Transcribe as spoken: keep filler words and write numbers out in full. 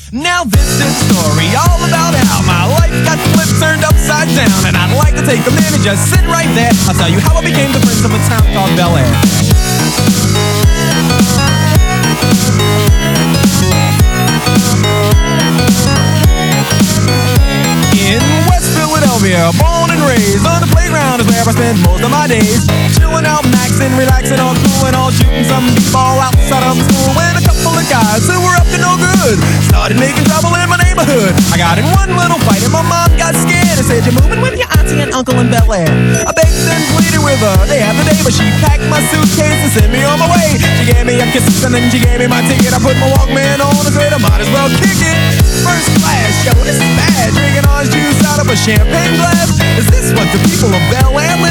Now this is a story all about how my life got flipped, turned upside down, and I'd like to take a minute, just sit right there. I'll tell you how I became the prince of a town called Bel Air. In West Philadelphia, born and raised on the playground is where I spend most of my days. Chilling out, maxing, relaxing, all cool and all shooting some b-ball outside of school. When a couple of guys who were up to no good started making trouble in my neighborhood. I got in one little fight and my mom got scared and said, "You're moving with your auntie and uncle in Bel Air." I begged and pleaded with her day after day, but she packed my suitcase and sent me on my way. She gave me a kiss and then she gave me my ticket. I put my Walkman on and said I might as well kick it. First class, yo, this is bad. Drinking orange juice out of a champagne glass. Is this what the people of Bel Air live?